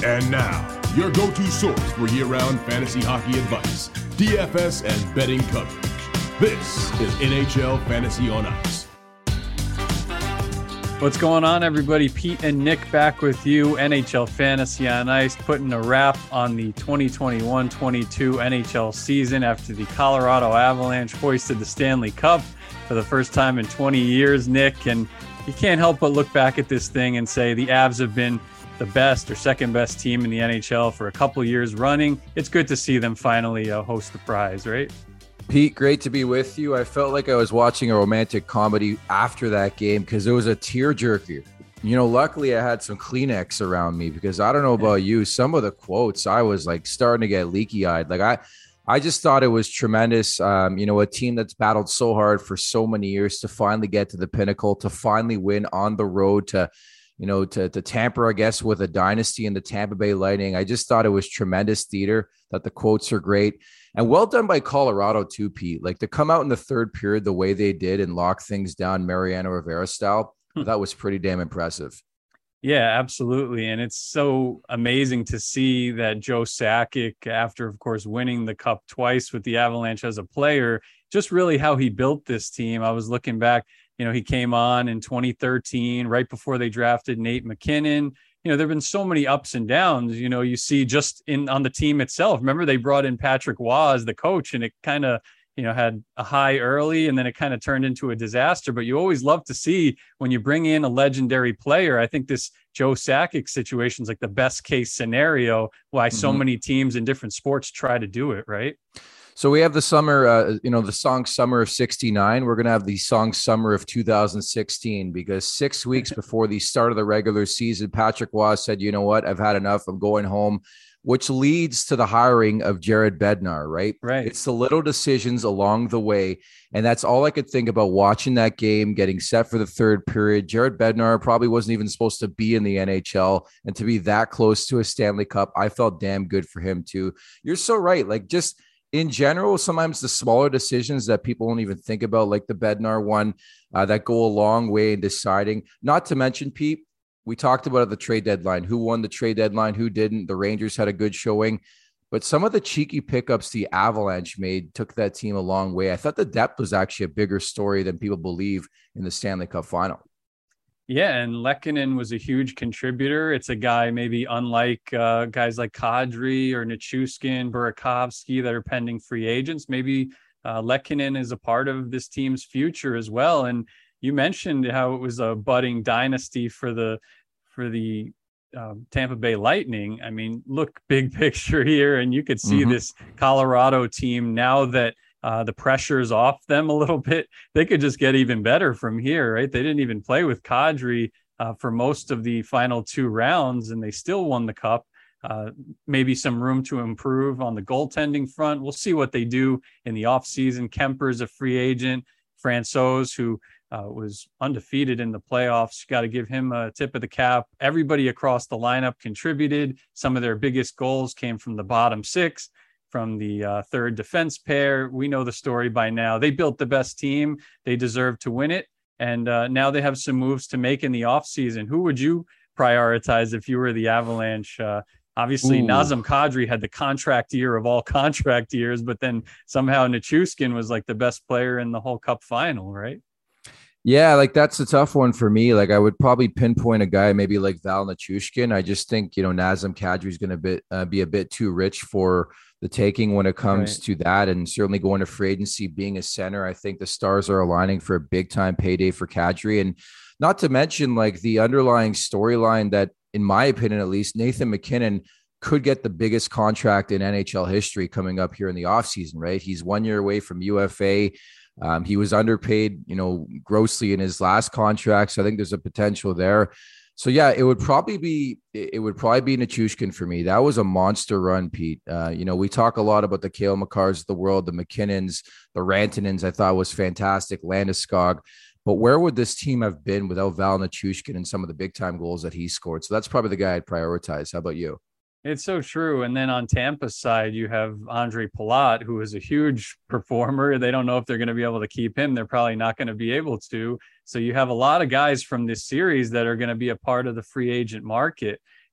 And now, your go-to source for year-round fantasy hockey advice, DFS and betting coverage. This is NHL Fantasy on Ice. What's going on, everybody? Pete and Nick back with you. NHL Fantasy on Ice, putting a wrap on the 2021-22 NHL season after the Colorado Avalanche hoisted the Stanley Cup for the first time in 20 years, Nick. And you can't help but look back at this thing and say the Avs have been the best or second best team in the NHL for a couple of years running. It's good to see them finally host the prize, right? Pete, great to be with you. I felt like I was watching a romantic comedy after that game because it was a tearjerker. You know, luckily I had some Kleenex around me because I don't know about you. Some of the quotes, I was like starting to get leaky eyed. Like I just thought it was tremendous. You know, a team that's battled so hard for so many years to finally get to the pinnacle, to finally win on the road to tamper, I guess, with a dynasty in the Tampa Bay Lightning. I just thought it was tremendous theater, that the quotes are great. And well done by Colorado too, Pete. Like to come out in the third period the way they did and lock things down Mariano Rivera style, that was pretty damn impressive. Yeah, absolutely. And it's so amazing to see that Joe Sakic, after, of course, winning the Cup twice with the Avalanche as a player, just really how he built this team. I was looking back, you know, he came on in 2013, right before they drafted Nate McKinnon. You know, there have been so many ups and downs, you know, you see just on the team itself. Remember, they brought in Patrick Waugh as the coach, and it kind of, you know, had a high early and then it kind of turned into a disaster. But you always love to see when you bring in a legendary player. I think this Joe Sakic situation is like the best case scenario why so many teams in different sports try to do it, right? So we have the summer, the song Summer of 69. We're going to have the song Summer of 2016 because 6 weeks before the start of the regular season, Patrick Waugh said, you know what, I've had enough. I'm going home, which leads to the hiring of Jared Bednar, right? Right. It's the little decisions along the way. And that's all I could think about watching that game, getting set for the third period. Jared Bednar probably wasn't even supposed to be in the NHL, and to be that close to a Stanley Cup, I felt damn good for him too. You're so right. Like just in general, sometimes the smaller decisions that people don't even think about, like the Bednar one, that go a long way in deciding. Not to mention, Pete, we talked about at the trade deadline, who won the trade deadline, who didn't. The Rangers had a good showing, but some of the cheeky pickups the Avalanche made took that team a long way. I thought the depth was actually a bigger story than people believe in the Stanley Cup final. Yeah, and Lehkonen was a huge contributor. It's a guy maybe unlike guys like Kadri or Nichushkin, Burakovsky that are pending free agents. Maybe Lehkonen is a part of this team's future as well. And you mentioned how it was a budding dynasty for the Tampa Bay Lightning. I mean, look, big picture here, and you could see this Colorado team now that the pressure is off them a little bit. They could just get even better from here, right? They didn't even play with Kadri for most of the final two rounds, and they still won the Cup. Maybe some room to improve on the goaltending front. We'll see what they do in the offseason. Kemper's a free agent. Francouz, who was undefeated in the playoffs. Got to give him a tip of the cap. Everybody across the lineup contributed. Some of their biggest goals came from the bottom six, from the third defense pair. We know the story by now. They built the best team. They deserve to win it. And now they have some moves to make in the offseason. Who would you prioritize if you were the Avalanche? Obviously, Nazem Kadri had the contract year of all contract years, but then somehow Nichushkin was like the best player in the whole Cup final, right? Yeah, like that's a tough one for me. Like I would probably pinpoint a guy maybe like Val Nichushkin. I just think, Nazem Kadri is going to be a bit too rich for the taking when it comes to that. And certainly going to free agency, being a center, I think the stars are aligning for a big time payday for Kadri. And not to mention like the underlying storyline that, in my opinion, at least, Nathan McKinnon could get the biggest contract in NHL history coming up here in the offseason, right? He's 1 year away from UFA. He was underpaid, grossly in his last contract. So I think there's a potential there. So yeah, it would probably be Nichushkin for me. That was a monster run, Pete. We talk a lot about the Cale Makars of the world, the McKinnons, the Rantanens. I thought was fantastic. Landeskog. But where would this team have been without Val Nichushkin and some of the big time goals that he scored? So that's probably the guy I'd prioritize. How about you? It's so true. And then on Tampa's side, you have Andre Palat, who is a huge performer. They don't know if they're going to be able to keep him. They're probably not going to be able to. So you have a lot of guys from this series that are going to be a part of the free agent market,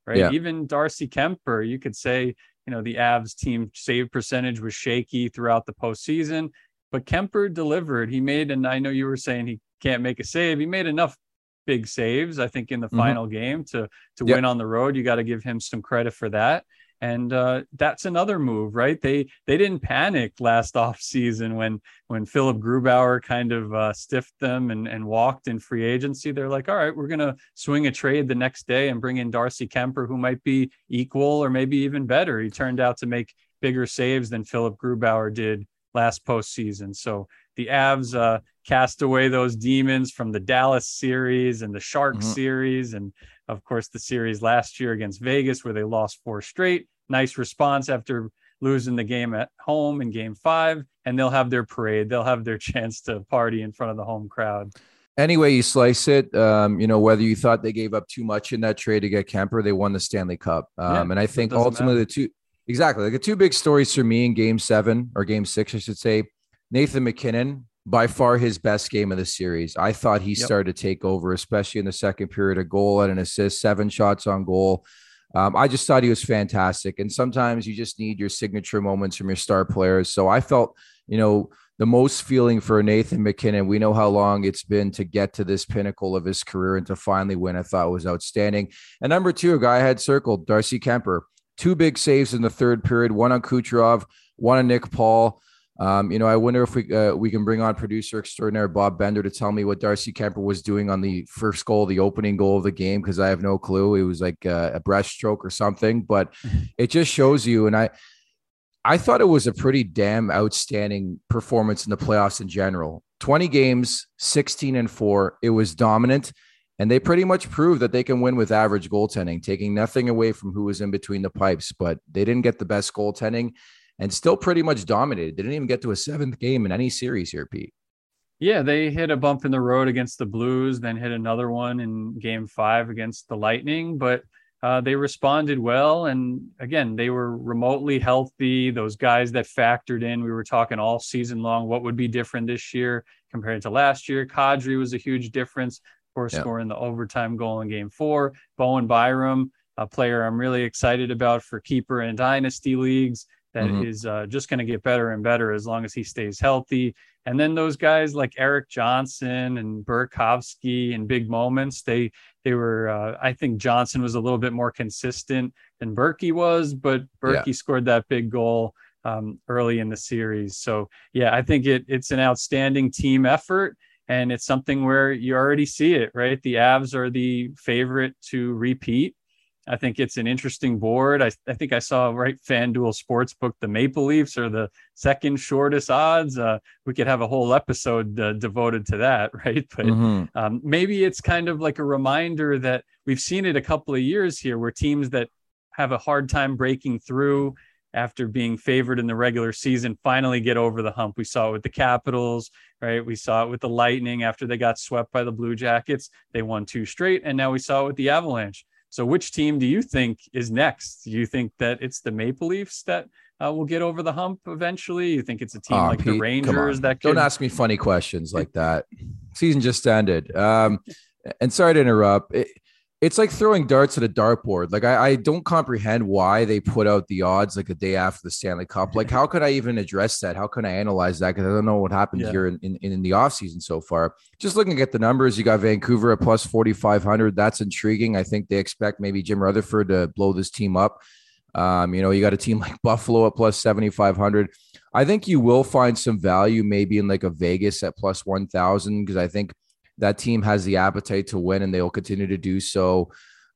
right? Yeah. Even Darcy Kemper, you could say, the Avs team save percentage was shaky throughout the postseason, but Kemper delivered. He made, and I know you were saying he can't make a save. He made enough big saves, I think, in the final game to win on the road. You got to give him some credit for that. And that's another move, right? They didn't panic last offseason when Philip Grubauer kind of stiffed them and walked in free agency. They're like, all right, we're going to swing a trade the next day and bring in Darcy Kemper, who might be equal or maybe even better. He turned out to make bigger saves than Philip Grubauer did last postseason. So the Avs cast away those demons from the Dallas series and the Sharks series, and of course the series last year against Vegas where they lost 4 straight. Nice response after losing the game at home in Game 5, and they'll have their parade. They'll have their chance to party in front of the home crowd. Anyway you slice it, whether you thought they gave up too much in that trade to get Kemper, they won the Stanley Cup. And I think ultimately the two big stories for me in Game 7 or Game 6, I should say, Nathan MacKinnon, by far his best game of the series. I thought he started to take over, especially in the second period. A goal and an assist, 7 shots on goal. I just thought he was fantastic. And sometimes you just need your signature moments from your star players. So I felt, the most feeling for Nathan MacKinnon. We know how long it's been to get to this pinnacle of his career and to finally win. I thought was outstanding. And number 2, a guy I had circled, Darcy Kemper. 2 big saves in the third period, one on Kucherov, one on Nick Paul. I wonder if we can bring on producer extraordinaire Bob Bender to tell me what Darcy Kemper was doing on the first goal, the opening goal of the game, because I have no clue. It was like a breaststroke or something, but it just shows you. And I thought it was a pretty damn outstanding performance in the playoffs in general. 20 games, 16-4. It was dominant. And they pretty much proved that they can win with average goaltending, taking nothing away from who was in between the pipes, but they didn't get the best goaltending and still pretty much dominated. They didn't even get to a 7th game in any series here, Pete. Yeah, they hit a bump in the road against the Blues, then hit another one in Game 5 against the Lightning, but they responded well. And again, they were remotely healthy. Those guys that factored in, we were talking all season long, what would be different this year compared to last year. Kadri was a huge difference, of course, scoring the overtime goal in Game 4. Bowen Byram, a player I'm really excited about for keeper and dynasty leagues, that is just going to get better and better as long as he stays healthy. And then those guys like Eric Johnson and Burakovsky in big moments, they were, I think Johnson was a little bit more consistent than Berkey was, but Berkey scored that big goal early in the series. So yeah, I think it's an outstanding team effort, and it's something where you already see it, right? The Avs are the favorite to repeat. I think it's an interesting board. I think I saw FanDuel Sportsbook, the Maple Leafs are the second shortest odds. We could have a whole episode devoted to that, right? But maybe it's kind of like a reminder that we've seen it a couple of years here where teams that have a hard time breaking through after being favored in the regular season finally get over the hump. We saw it with the Capitals, right? We saw it with the Lightning after they got swept by the Blue Jackets. They won 2 straight, and now we saw it with the Avalanche. So which team do you think is next? Do you think that it's the Maple Leafs that will get over the hump eventually? You think it's a team like Pete, the Rangers that could... Don't ask me funny questions like that. Season just ended. And sorry to interrupt. It's like throwing darts at a dartboard. Like I don't comprehend why they put out the odds like a day after the Stanley Cup. Like how could I even address that? How can I analyze that? Because I don't know what happened here in the offseason so far. Just looking at the numbers, you got Vancouver at plus 4,500. That's intriguing. I think they expect maybe Jim Rutherford to blow this team up. You got a team like Buffalo at plus 7,500. I think you will find some value maybe in like a Vegas at plus 1,000 because I think that team has the appetite to win and they will continue to do so.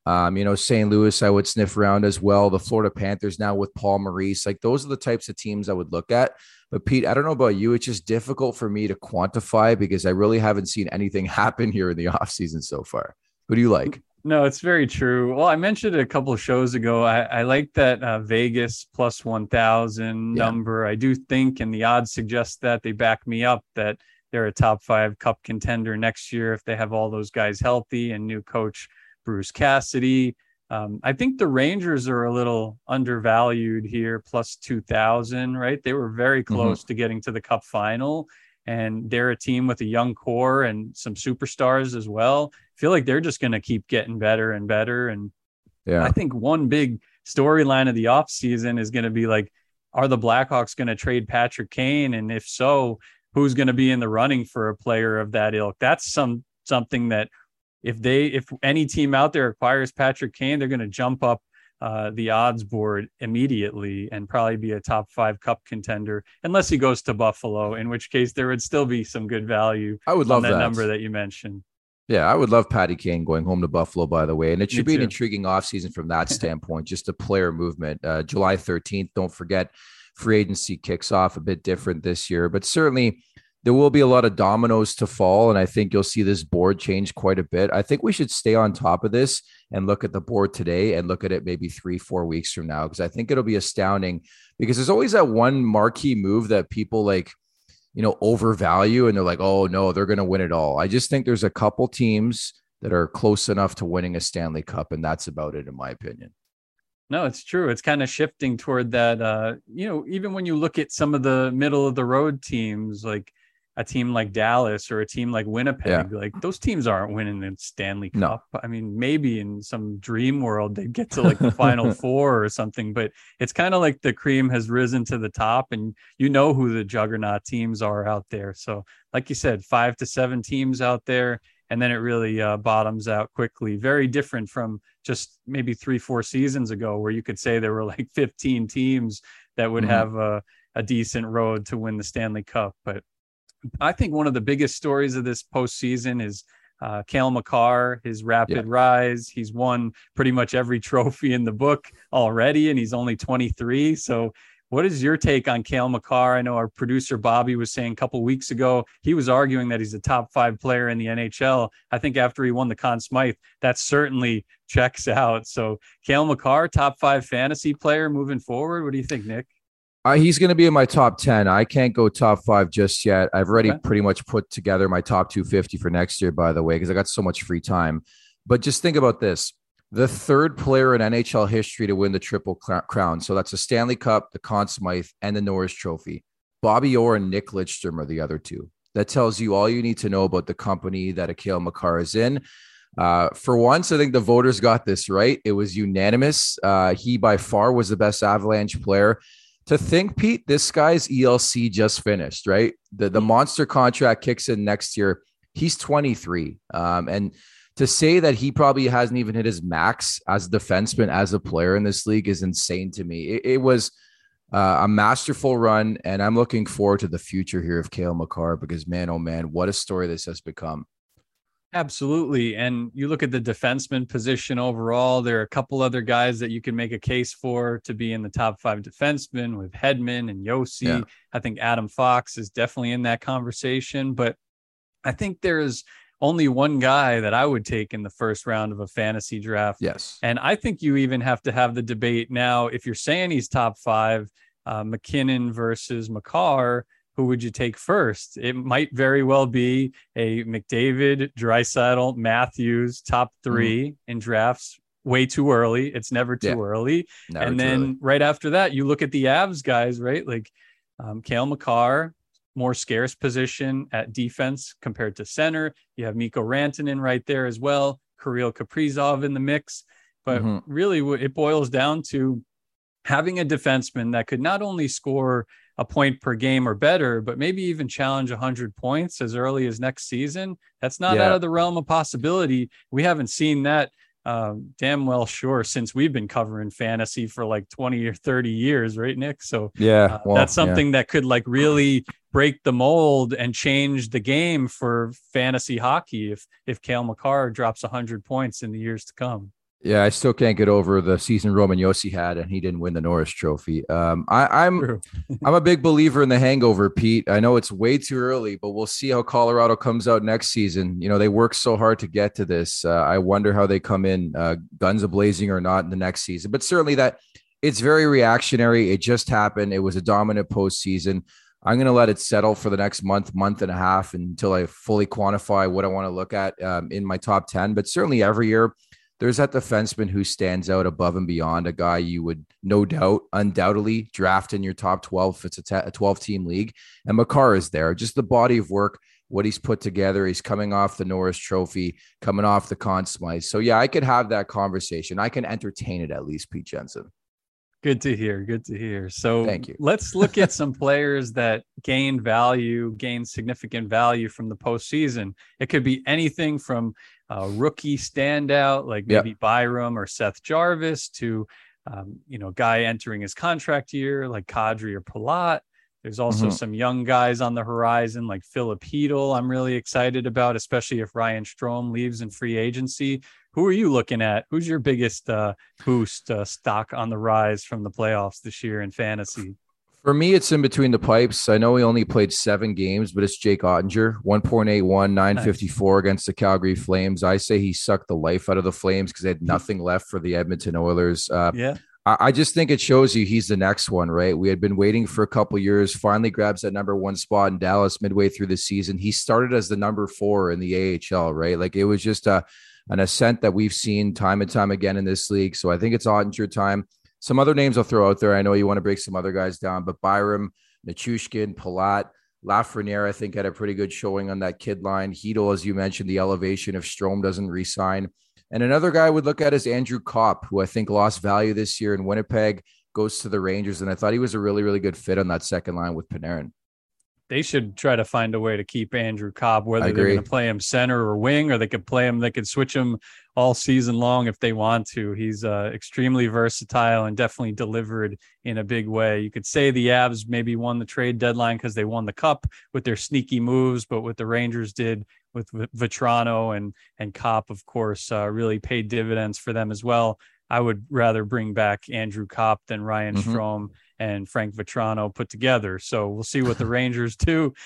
St. Louis, I would sniff around as well. The Florida Panthers now with Paul Maurice, like those are the types of teams I would look at. But Pete, I don't know about you. It's just difficult for me to quantify because I really haven't seen anything happen here in the offseason so far. Who do you like? No, it's very true. Well, I mentioned it a couple of shows ago. I like that Vegas plus 1,000 number. I do think, and the odds suggest that they back me up, that they're a top 5 cup contender next year if they have all those guys healthy and new coach Bruce Cassidy. I think the Rangers are a little undervalued here, plus 2,000, right? They were very close to getting to the cup final, and they're a team with a young core and some superstars as well. I feel like they're just going to keep getting better and better. And Yeah. I think one big storyline of the offseason is going to be like, are the Blackhawks going to trade Patrick Kane? And if so, who's going to be in the running for a player of that ilk? That's something that if any team out there acquires Patrick Kane, they're going to jump up the odds board immediately and probably be a top 5 cup contender, unless he goes to Buffalo, in which case there would still be some good value. I would love that number that you mentioned. Yeah, I would love Patty Kane going home to Buffalo, by the way. And it should be an intriguing offseason from that standpoint, just a player movement. July 13th, don't forget, free agency kicks off a bit different this year. But certainly there will be a lot of dominoes to fall, and I think you'll see this board change quite a bit. I think we should stay on top of this and look at the board today and look at it maybe 3-4 weeks from now, because I think it'll be astounding, because there's always that one marquee move that people overvalue, and they're like, oh no, they're going to win it all. I just think there's a couple teams that are close enough to winning a Stanley Cup, and that's about it, in my opinion. No, it's true. It's kind of shifting toward that. Even when you look at some of the middle of the road teams, like a team like Dallas or a team like Winnipeg, like those teams aren't winning the Stanley Cup. No. I mean, maybe in some dream world they'd get to like the Final Four or something, but it's kind of like the cream has risen to the top, and you know who the juggernaut teams are out there. So like you said, 5 to 7 teams out there, and then it really bottoms out quickly. Very different from just maybe 3-4 seasons ago, where you could say there were like 15 teams that would have a decent road to win the Stanley Cup. But I think one of the biggest stories of this postseason is Cale Makar, his rapid rise. He's won pretty much every trophy in the book already, and he's only 23. So what is your take on Cale Makar? I know our producer Bobby was saying a couple of weeks ago, he was arguing that he's a top 5 player in the NHL. I think after he won the Conn Smythe, that certainly checks out. So Cale Makar, top 5 fantasy player moving forward. What do you think, Nick? He's going to be in my top 10. I can't go top 5 just yet. I've already pretty much put together my top 250 for next year, by the way, because I got so much free time. But just think about this. The 3rd player in NHL history to win the Triple Crown. So that's the Stanley Cup, the Conn Smythe, and the Norris Trophy. Bobby Orr and Nick Lidstrom are the other 2. That tells you all you need to know about the company that Cale Makar is in. For once, I think the voters got this right. It was unanimous. He by far was the best Avalanche player. To think, Pete, this guy's ELC just finished, right? The monster contract kicks in next year. He's 23. And to say that he probably hasn't even hit his max as a defenseman, as a player in this league, is insane to me. It was a masterful run, and I'm looking forward to the future here of Cale Makar, because, man, oh man, what a story this has become. Absolutely. And you look at the defenseman position overall, there are a couple other guys that you can make a case for to be in the top 5 defensemen, with Hedman and Yossi. Yeah. I think Adam Fox is definitely in that conversation, but I think there's only one guy that I would take in the first round of a fantasy draft. Yes. And I think you even have to have the debate now. If you're saying he's top 5, McKinnon versus Makar, who would you take first? It might very well be a McDavid, Draisaitl, Matthews, top 3 in drafts. Way too early. It's never too early. Never and then early. Right after that, you look at the Avs guys, right? Like Cale Makar, more scarce position at defense compared to center. You have Mikko Rantanen right there as well. Kirill Kaprizov in the mix. But really, it boils down to having a defenseman that could not only score a point per game or better, but maybe even challenge 100 points as early as next season. That's not out of the realm of possibility. We haven't seen that damn well sure since we've been covering fantasy for like 20 or 30 years, right, Nick? So that's something that could like really break the mold and change the game for fantasy hockey if Cale Makar drops 100 points in the years to come. Yeah, I still can't get over the season Roman Josi had, and he didn't win the Norris Trophy. I'm a big believer in the hangover, Pete. I know it's way too early, but we'll see how Colorado comes out next season. You know, they worked so hard to get to this. I wonder how they come in, guns a-blazing or not, in the next season. But certainly that it's very reactionary. It just happened. It was a dominant postseason. I'm going to let it settle for the next month and a half until I fully quantify what I want to look at in my top 10. But certainly every year, there's that defenseman who stands out above and beyond, a guy you would undoubtedly draft in your top 12 if it's a 12-team league. And Makar is there. Just the body of work, what he's put together. He's coming off the Norris Trophy, coming off the Conn Smythe. So yeah, I could have that conversation. I can entertain it at least, Pete Jensen. Good to hear. Good to hear. So thank you. Let's look at some players that gained significant value from the postseason. It could be anything from a rookie standout, like maybe Byram or Seth Jarvis, to, guy entering his contract year, like Kadri or Palat. There's also some young guys on the horizon, like Philip Hedl. I'm really excited about, especially if Ryan Strome leaves in free agency. Who are you looking at? Who's your biggest boost stock on the rise from the playoffs this year in fantasy? For me, it's in between the pipes. I know he only played 7 games, but it's Jake Ottinger, 1.81, 954 against the Calgary Flames. I say he sucked the life out of the Flames because they had nothing left for the Edmonton Oilers. I just think it shows you he's the next one, right? We had been waiting for a couple years, finally grabs that number 1 spot in Dallas midway through the season. He started as the number 4 in the AHL, right? Like it was just an ascent that we've seen time and time again in this league. So I think it's Ottinger time. Some other names I'll throw out there. I know you want to break some other guys down, but Byram, Nichushkin, Palat, Lafreniere, I think had a pretty good showing on that kid line. Hedl, as you mentioned, the elevation if Strome doesn't re-sign. And another guy I would look at is Andrew Kopp, who I think lost value this year in Winnipeg, goes to the Rangers. And I thought he was a really, really good fit on that second line with Panarin. They should try to find a way to keep Andrew Cobb, whether they're going to play him center or wing, or they could switch him all season long if they want to. He's extremely versatile and definitely delivered in a big way. You could say the Avs maybe won the trade deadline because they won the cup with their sneaky moves, but what the Rangers did with Vetrano and Kopp, of course, really paid dividends for them as well. I would rather bring back Andrew Kopp than Ryan Strome and Frank Vetrano put together. So we'll see what the Rangers do.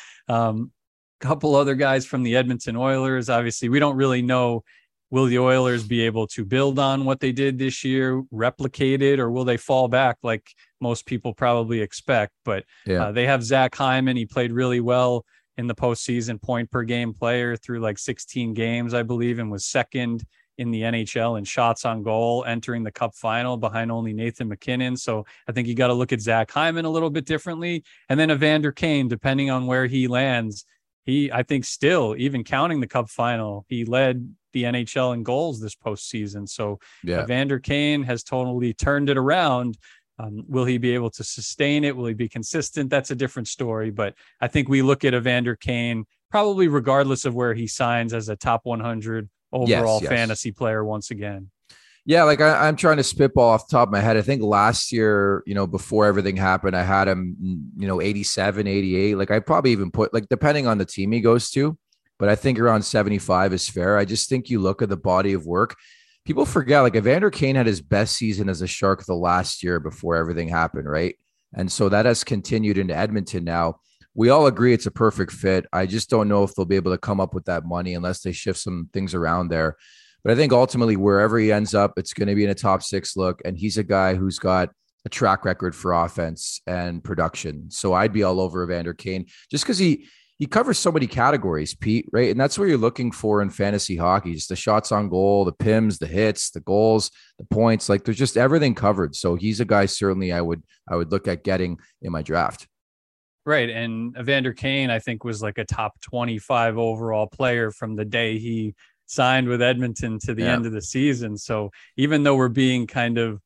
Couple other guys from the Edmonton Oilers. Obviously, we don't really know, will the Oilers be able to build on what they did this year, replicate it, or will they fall back like most people probably expect? But they have Zach Hyman. He played really well in the postseason, point per game player through like 16 games, I believe, and was second in the NHL in shots on goal, entering the cup final behind only Nathan MacKinnon. So I think you got to look at Zach Hyman a little bit differently. And then Evander Kane, depending on where he lands, I think still, even counting the cup final, he led the NHL in goals this postseason. So Evander Kane has totally turned it around. Will he be able to sustain it? Will he be consistent? That's a different story. But I think we look at Evander Kane, probably regardless of where he signs, as a top 100 overall fantasy player once again. Yeah, like I'm trying to spitball off the top of my head. I think last year, before everything happened, I had him, 87, 88. Like I probably even put, like, depending on the team he goes to, but I think around 75 is fair. I just think you look at the body of work. People forget, like, Evander Kane had his best season as a Shark the last year before everything happened, right? And so that has continued into Edmonton now. We all agree it's a perfect fit. I just don't know if they'll be able to come up with that money unless they shift some things around there. But I think ultimately wherever he ends up, it's going to be in a top 6 look. And he's a guy who's got a track record for offense and production. So I'd be all over Evander Kane just because he covers so many categories, Pete, right? And that's what you're looking for in fantasy hockey, just the shots on goal, the PIMs, the hits, the goals, the points. Like, there's just everything covered. So he's a guy certainly I would look at getting in my draft. Right. And Evander Kane, I think, was like a top 25 overall player from the day he signed with Edmonton to the end of the season. So even though we're being kind of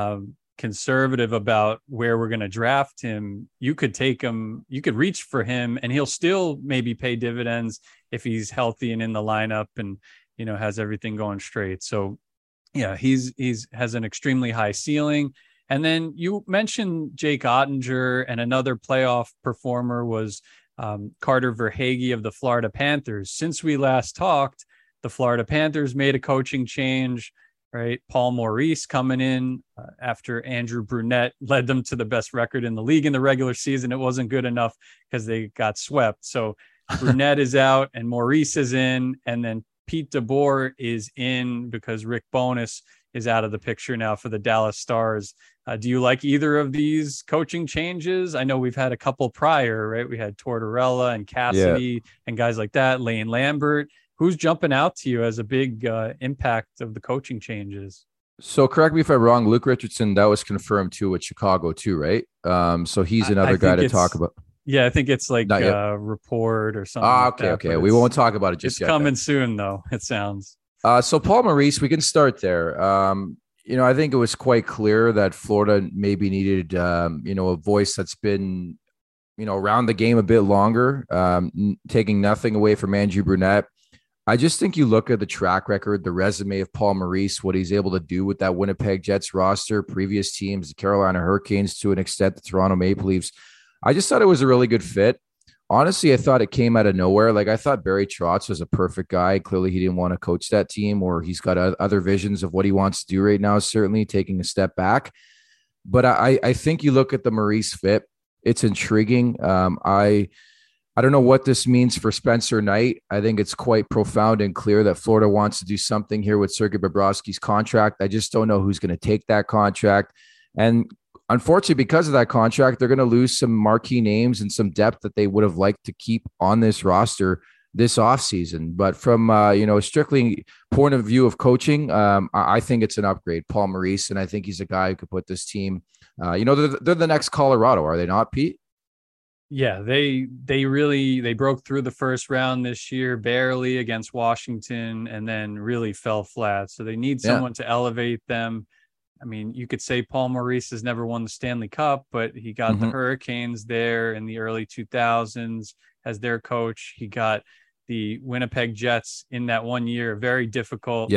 conservative about where we're going to draft him, you could take him, you could reach for him, and he'll still maybe pay dividends if he's healthy and in the lineup and, has everything going straight. So yeah, he's has an extremely high ceiling. And then you mentioned Jake Ottinger, and another playoff performer was Carter Verhaeghe of the Florida Panthers. Since we last talked, the Florida Panthers made a coaching change, right? Paul Maurice coming in after Andrew Brunette led them to the best record in the league in the regular season. It wasn't good enough because they got swept. So Brunette is out and Maurice is in, and then Pete DeBoer is in because Rick Bowness is out of the picture now for the Dallas Stars. Do you like either of these coaching changes? I know we've had a couple prior, right? We had Tortorella and Cassidy and guys like that, Lane Lambert. Who's jumping out to you as a big impact of the coaching changes? So correct me if I'm wrong, Luke Richardson, that was confirmed too with Chicago too, right? So he's another guy to talk about. Yeah, I think it's like Not yet. a report or something like Okay, that. okay. We won't talk about it just it's yet. It's coming soon, though, it sounds. So Paul Maurice, we can start there. I think it was quite clear that Florida maybe needed, a voice that's been, around the game a bit longer, taking nothing away from Andrew Brunette. I just think you look at the track record, the resume of Paul Maurice, what he's able to do with that Winnipeg Jets roster, previous teams, the Carolina Hurricanes, to an extent, the Toronto Maple Leafs. I just thought it was a really good fit. Honestly, I thought it came out of nowhere. Like, I thought Barry Trotz was a perfect guy. Clearly, he didn't want to coach that team, or he's got other visions of what he wants to do right now, certainly taking a step back. But I think you look at the Maurice fit, it's intriguing. I don't know what this means for Spencer Knight. I think it's quite profound and clear that Florida wants to do something here with Sergei Bobrovsky's contract. I just don't know who's going to take that contract. And unfortunately, because of that contract, they're going to lose some marquee names and some depth that they would have liked to keep on this roster this offseason. But from, strictly point of view of coaching, I think it's an upgrade, Paul Maurice. And I think he's a guy who could put this team, they're the next Colorado, are they not, Pete? Yeah, they broke through the first round this year, barely, against Washington, and then really fell flat. So they need someone to elevate them. I mean, you could say Paul Maurice has never won the Stanley Cup, but he got the Hurricanes there in the early 2000s as their coach. He got the Winnipeg Jets in that 1 year, very difficult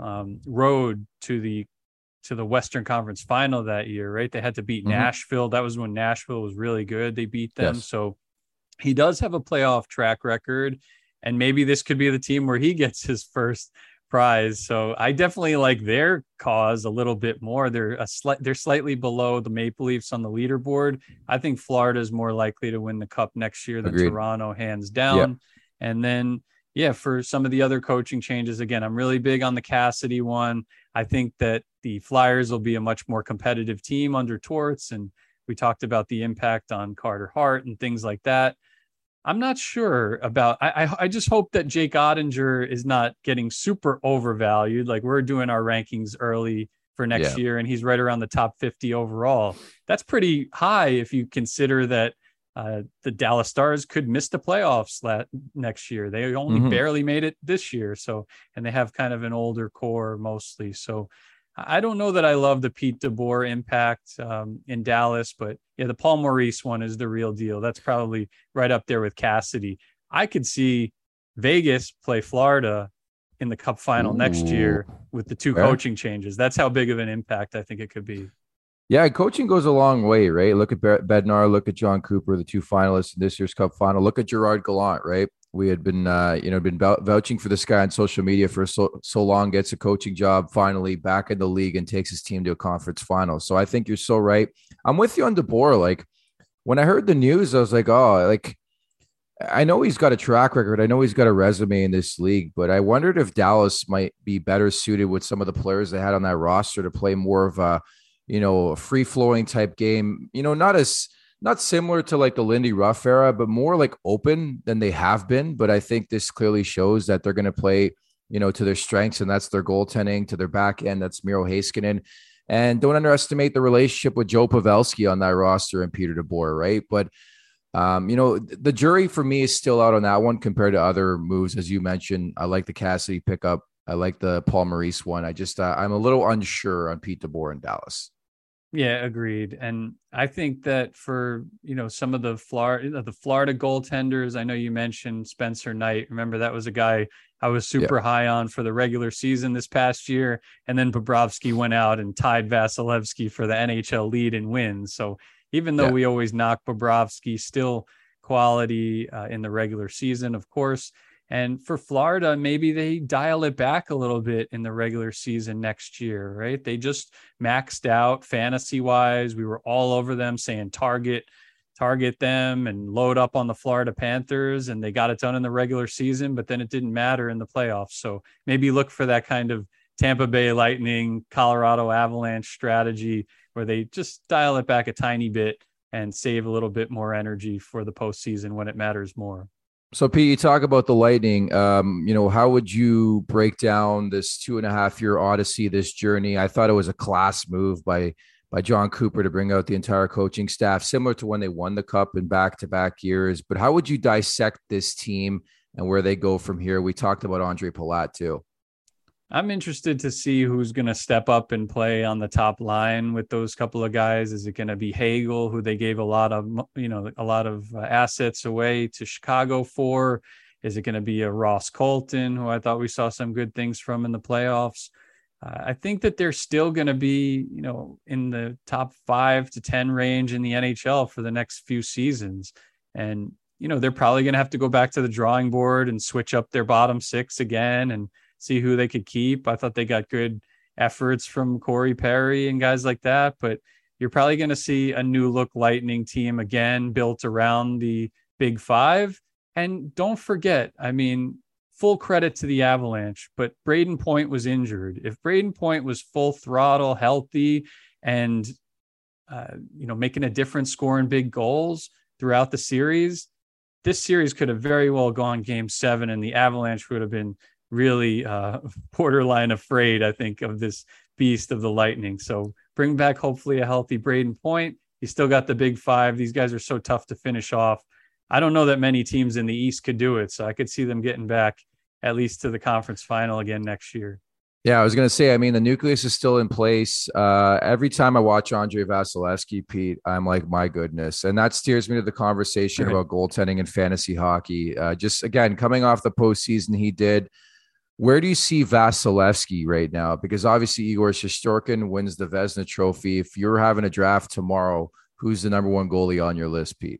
road to the Western Conference final that year, right? They had to beat Nashville. That was when Nashville was really good. They beat them. Yes. So he does have a playoff track record, and maybe this could be the team where he gets his first prize. So I definitely like their cause a little bit more. They're slightly below the Maple Leafs on the leaderboard. I think Florida is more likely to win the Cup next year than Toronto, hands down. Yeah. And then, for some of the other coaching changes, again, I'm really big on the Cassidy one. I think that the Flyers will be a much more competitive team under Torts, and we talked about the impact on Carter Hart and things like that. I'm not sure about. I just hope that Jake Ottinger is not getting super overvalued. Like, we're doing our rankings early for next year, and he's right around the top 50 overall. That's pretty high if you consider that the Dallas Stars could miss the playoffs next year. They only barely made it this year. So, and they have kind of an older core mostly. So I don't know that I love the Pete DeBoer impact in Dallas, but the Paul Maurice one is the real deal. That's probably right up there with Cassidy. I could see Vegas play Florida in the Cup final next year with the two coaching changes. That's how big of an impact I think it could be. Yeah, coaching goes a long way, right? Look at Bednar, look at John Cooper, the two finalists in this year's Cup final. Look at Gerard Gallant, right? We had been, vouching for this guy on social media for so long, gets a coaching job, finally back in the league and takes his team to a conference final. So I think you're so right. I'm with you on DeBoer. Like, when I heard the news, I was like, I know he's got a track record. I know he's got a resume in this league, but I wondered if Dallas might be better suited with some of the players they had on that roster to play more of a free flowing type game, not similar to like the Lindy Ruff era, but more like open than they have been. But I think this clearly shows that they're going to play, to their strengths, and that's their goaltending, to their back end. That's Miro Heiskanen. And don't underestimate the relationship with Joe Pavelski on that roster and Peter DeBoer, right? But, the jury for me is still out on that one compared to other moves. As you mentioned, I like the Cassidy pickup. I like the Paul Maurice one. I'm a little unsure on Pete DeBoer in Dallas. Yeah, agreed. And I think that for, some of the Florida goaltenders, I know you mentioned Spencer Knight. Remember, that was a guy I was super high on for the regular season this past year. And then Bobrovsky went out and tied Vasilevsky for the NHL lead in wins. So even though we always knock Bobrovsky, still quality in the regular season, of course. And for Florida, maybe they dial it back a little bit in the regular season next year, right? They just maxed out fantasy-wise. We were all over them saying target them and load up on the Florida Panthers, and they got it done in the regular season, but then it didn't matter in the playoffs. So maybe look for that kind of Tampa Bay Lightning, Colorado Avalanche strategy where they just dial it back a tiny bit and save a little bit more energy for the postseason when it matters more. So, Pete, you talk about the Lightning. How would you break down this 2.5-year odyssey, this journey? I thought it was a class move by by John Cooper to bring out the entire coaching staff, similar to when they won the cup in back-to-back years. But how would you dissect this team and where they go from here? We talked about Andre Palat too. I'm interested to see who's going to step up and play on the top line with those couple of guys. Is it going to be Hagel, who they gave a lot of assets away to Chicago for? Is it going to be a Ross Colton, who I thought we saw some good things from in the playoffs? I think that they're still going to be, in the top 5 to 10 range in the NHL for the next few seasons. And, they're probably going to have to go back to the drawing board and switch up their bottom 6 again and see who they could keep. I thought they got good efforts from Corey Perry and guys like that, but you're probably going to see a new look Lightning team again, built around the Big Five. And don't forget, full credit to the Avalanche, but Braden Point was injured. If Braden Point was full throttle, healthy, and making a difference, scoring big goals throughout the series, this series could have very well gone Game 7, and the Avalanche would have been really borderline afraid, I think, of this beast of the Lightning. So bring back hopefully a healthy Braden Point. He's still got the Big Five. These guys are so tough to finish off. I don't know that many teams in the East could do it, so I could see them getting back at least to the conference final again next year. Yeah, I was going to say, the nucleus is still in place. Every time I watch Andrei Vasilevskiy, Pete, I'm like, my goodness. And that steers me to the conversation about goaltending and fantasy hockey. Just, again, coming off the postseason he did, where do you see Vasilevskiy right now? Because obviously Igor Shesterkin wins the Vezina Trophy. If you're having a draft tomorrow, who's the number one goalie on your list, Pete?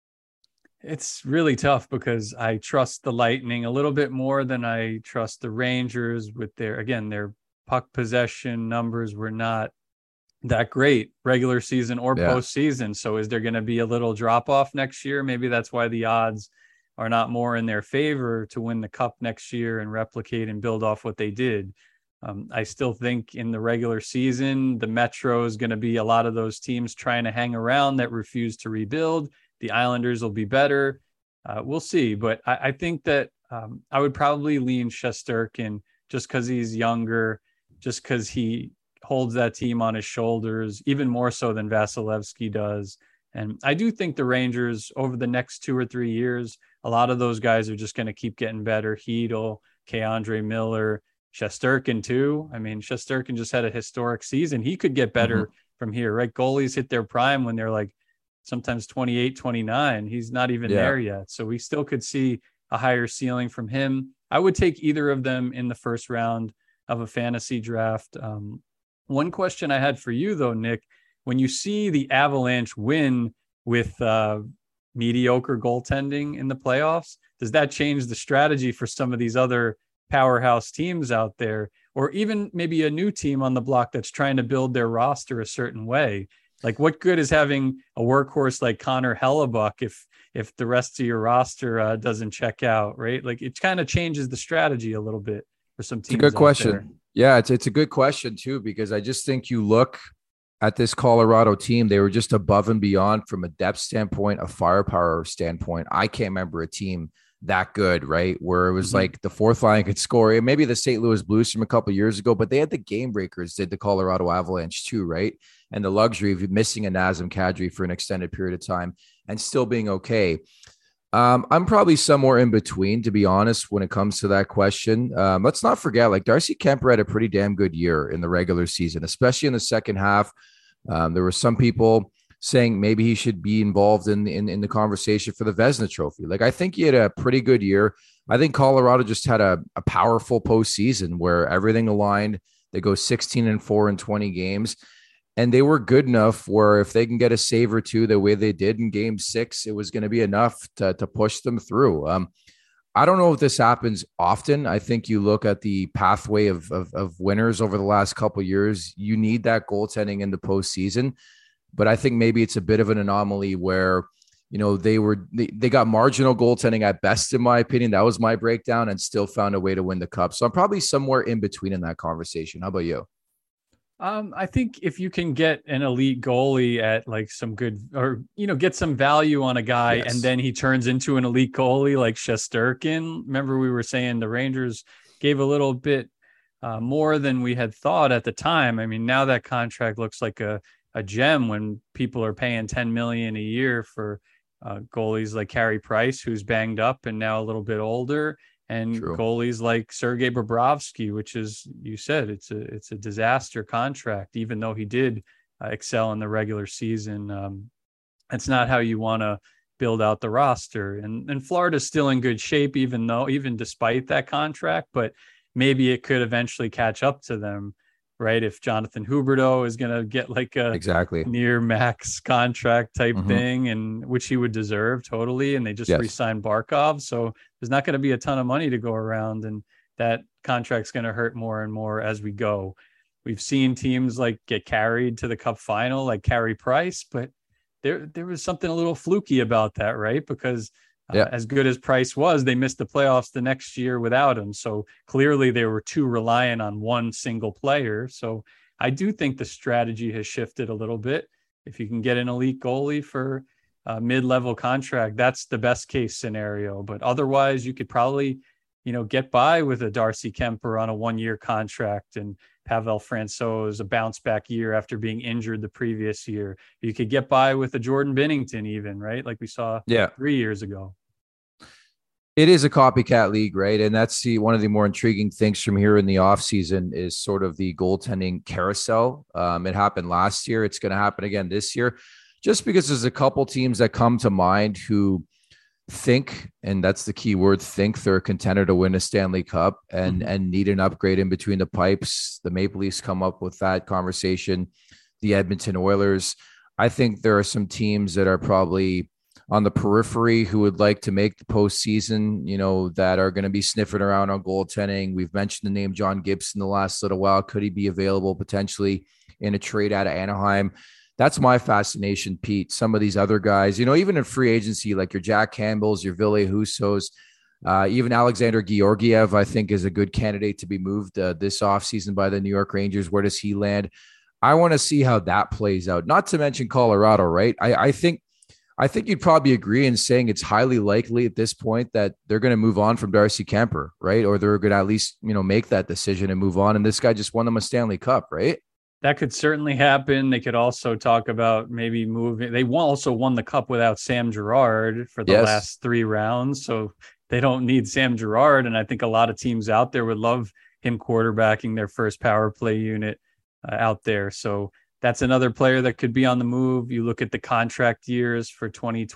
It's really tough because I trust the Lightning a little bit more than I trust the Rangers with their puck possession numbers were not that great regular season or postseason. So is there going to be a little drop off next year? Maybe that's why the odds are not more in their favor to win the cup next year and replicate and build off what they did. I still think in the regular season, the Metro is going to be a lot of those teams trying to hang around that refuse to rebuild. The Islanders will be better. We'll see. But I think that I would probably lean Shesterkin just because he's younger, just because he holds that team on his shoulders, even more so than Vasilevskiy does. And I do think the Rangers over the next 2 or 3 years, a lot of those guys are just going to keep getting better. Hedl, K'Andre Miller, Shesterkin too. Shesterkin just had a historic season. He could get better from here, right? Goalies hit their prime when they're like sometimes 28, 29. He's not even there yet. So we still could see a higher ceiling from him. I would take either of them in the first round of a fantasy draft. One question I had for you though, Nick, when you see the Avalanche win with mediocre goaltending in the playoffs, does that change the strategy for some of these other powerhouse teams out there, or even maybe a new team on the block that's trying to build their roster a certain way? Like, what good is having a workhorse like Connor Hellebuck if the rest of your roster doesn't check out, right? Like, it kind of changes the strategy a little bit for some teams. It's a good question. Yeah, it's a good question too, because I just think you look at this Colorado team, they were just above and beyond from a depth standpoint, a firepower standpoint. I can't remember a team that good, right? Where it was like the fourth line could score. Maybe the St. Louis Blues from a couple of years ago, but they had the game breakers, did the Colorado Avalanche too, right? And the luxury of missing a Nazem Kadri for an extended period of time and still being okay. I'm probably somewhere in between, to be honest, when it comes to that question. Let's not forget, like, Darcy Kemper had a pretty damn good year in the regular season, especially in the second half. There were some people saying maybe he should be involved in the conversation for the Vezina Trophy. Like, I think he had a pretty good year. I think Colorado just had a powerful postseason where everything aligned. They go 16-4 in 20 games. And they were good enough where if they can get a save or two the way they did in Game 6, it was going to be enough to push them through. I don't know if this happens often. I think you look at the pathway of winners over the last couple of years, you need that goaltending in the postseason. But I think maybe it's a bit of an anomaly where, they got marginal goaltending at best, in my opinion. That was my breakdown, and still found a way to win the cup. So I'm probably somewhere in between in that conversation. How about you? I think if you can get an elite goalie at like some good, or, get some value on a guy, and then he turns into an elite goalie like Shesterkin. Remember, we were saying the Rangers gave a little bit more than we had thought at the time. Now that contract looks like a a gem when people are paying $10 million a year for goalies like Carey Price, who's banged up and now a little bit older, and True. goalies like Sergei Bobrovsky, which is, you said, it's a disaster contract, even though he did excel in the regular season. It's not how you want to build out the roster. And Florida's still in good shape, even despite that contract, but maybe it could eventually catch up to them, right? If Jonathan Huberdeau is going to get like a near max contract type thing, and which he would deserve totally. And they just re-signed Barkov. So there's not going to be a ton of money to go around, and that contract's going to hurt more and more as we go. We've seen teams like get carried to the Cup final, like Carey Price, but there was something a little fluky about that, right? Because as good as Price was, they missed the playoffs the next year without him. So clearly they were too reliant on one single player. So I do think the strategy has shifted a little bit. If you can get an elite goalie for a mid-level contract, that's the best case scenario. But otherwise, you could probably, get by with a Darcy Kemper on a 1-year contract, and Pavel Francouz a bounce back year after being injured the previous year. You could get by with a Jordan Binnington even, right? Like we saw 3 years ago. It is a copycat league, right? And that's one of the more intriguing things from here in the offseason is sort of the goaltending carousel. It happened last year. It's going to happen again this year, just because there's a couple teams that come to mind who think, and that's the key word, think they're a contender to win a Stanley Cup and need an upgrade in between the pipes. The Maple Leafs come up with that conversation. The Edmonton Oilers. I think there are some teams that are probably on the periphery who would like to make the postseason, that are going to be sniffing around on goaltending. We've mentioned the name John Gibson the last little while. Could he be available potentially in a trade out of Anaheim? That's my fascination, Pete. Some of these other guys, even in free agency, like your Jack Campbells, your Ville Hussos, even Alexander Georgiev, I think is a good candidate to be moved this offseason by the New York Rangers. Where does he land? I want to see how that plays out. Not to mention Colorado, right? I think you'd probably agree in saying it's highly likely at this point that they're going to move on from Darcy Kemper, right? Or they're going to at least, make that decision and move on. And this guy just won them a Stanley Cup, right? That could certainly happen. They could also talk about maybe moving. They also won the Cup without Sam Girard for the last 3 rounds. So they don't need Sam Girard. And I think a lot of teams out there would love him quarterbacking their first power play unit out there. So that's another player that could be on the move. You look at the contract years for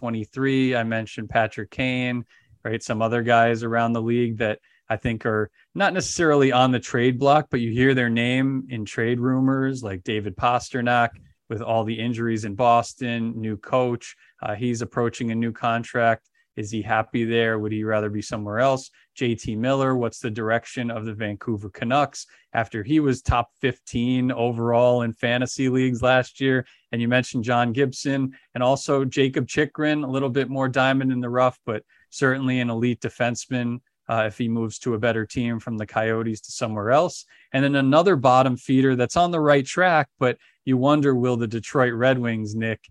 2023. I mentioned Patrick Kane, right? Some other guys around the league that I think are not necessarily on the trade block, but you hear their name in trade rumors, like David Pastrnak with all the injuries in Boston, new coach. He's approaching a new contract. Is he happy there? Would he rather be somewhere else? JT Miller, what's the direction of the Vancouver Canucks after he was top 15 overall in fantasy leagues last year? And you mentioned John Gibson and also Jacob Chikrin, a little bit more diamond in the rough, but certainly an elite defenseman if he moves to a better team from the Coyotes to somewhere else. And then another bottom feeder that's on the right track, but you wonder, will the Detroit Red Wings, Nick,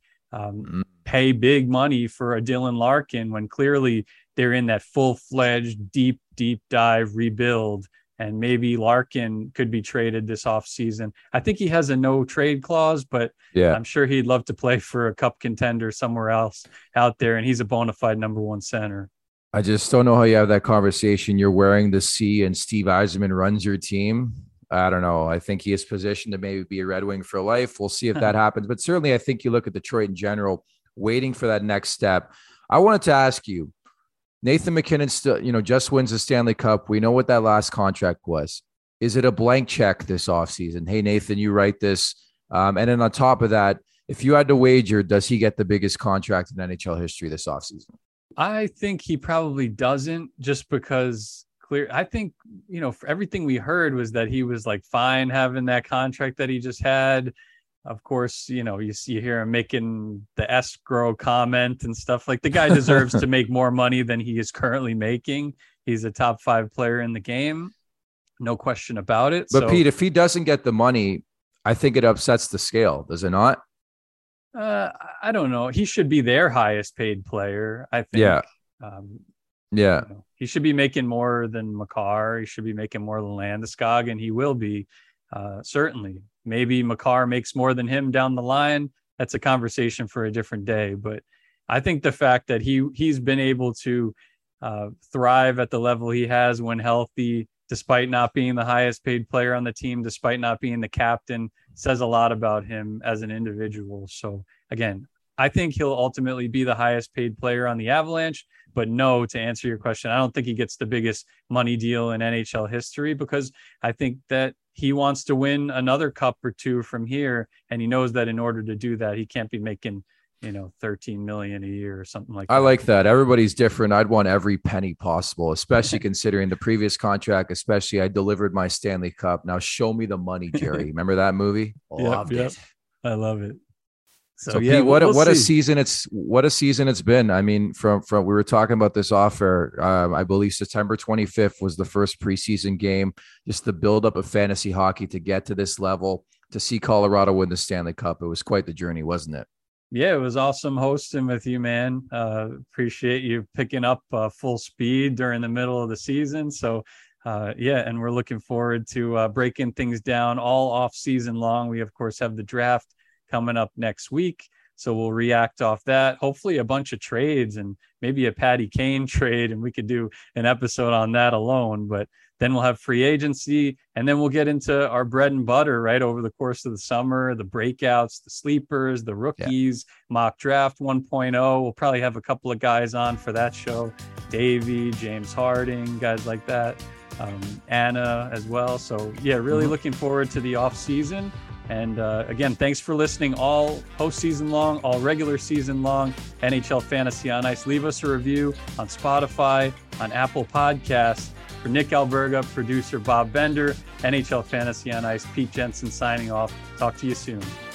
pay big money for a Dylan Larkin when clearly they're in that full-fledged, deep dive rebuild, and maybe Larkin could be traded this offseason. I think he has a no trade clause, but I'm sure he'd love to play for a cup contender somewhere else out there, and he's a bona fide number 1 center. I just don't know how you have that conversation. You're wearing the C and Steve Yzerman runs your team. I don't know. I think he is positioned to maybe be a Red Wing for life. We'll see if that happens. But certainly, I think you look at Detroit in general, waiting for that next step. I wanted to ask you, Nathan MacKinnon still, just wins the Stanley Cup. We know what that last contract was. Is it a blank check this offseason? Hey, Nathan, you write this. And then on top of that, if you had to wager, does he get the biggest contract in NHL history this offseason? I think he probably doesn't, just because I think, for everything we heard was that he was like fine having that contract that he just had. Of course, you hear him making the escrow comment and stuff. Like, the guy deserves to make more money than he is currently making. He's a top 5 player in the game. No question about it. But Pete, if he doesn't get the money, I think it upsets the scale. Does it not? I don't know. He should be their highest paid player, I think. Yeah. He should be making more than Makar. He should be making more than Landeskog, and he will be, certainly. maybe Makar makes more than him down the line. That's a conversation for a different day. But I think the fact that he's been able to thrive at the level he has when healthy, despite not being the highest paid player on the team, despite not being the captain, says a lot about him as an individual. So again, I think he'll ultimately be the highest paid player on the Avalanche, but no, to answer your question, I don't think he gets the biggest money deal in NHL history, because I think that he wants to win another cup or two from here. And he knows that in order to do that, he can't be making, 13 million a year or something like that. I like that. Everybody's different. I'd want every penny possible, especially considering the previous contract, especially I delivered my Stanley Cup. Now show me the money, Jerry. Remember that movie? Loved it. I love it. So yeah, Pete, what a season it's been. I mean, from we were talking about this off air. I believe September 25th was the first preseason game. Just the buildup of fantasy hockey to get to this level, to see Colorado win the Stanley Cup. It was quite the journey, wasn't it? Yeah, it was awesome hosting with you, man. Appreciate you picking up full speed during the middle of the season. So and we're looking forward to breaking things down all off season long. We of course have the draft coming up next week, so we'll react off that. Hopefully a bunch of trades and maybe a Patty Kane trade, and we could do an episode on that alone. But then we'll have free agency, and then we'll get into our bread and butter right over the course of the summer, the breakouts, the sleepers, the rookies, mock draft 1.0. We'll probably have a couple of guys on for that show, Davey, James Harding, guys like that, Anna as well. So yeah, really looking forward to the off season. And again, thanks for listening all postseason long, all regular season long, NHL Fantasy on Ice. Leave us a review on Spotify, on Apple Podcasts. For Nick Alberga, producer Bob Bender, NHL Fantasy on Ice, Pete Jensen signing off. Talk to you soon.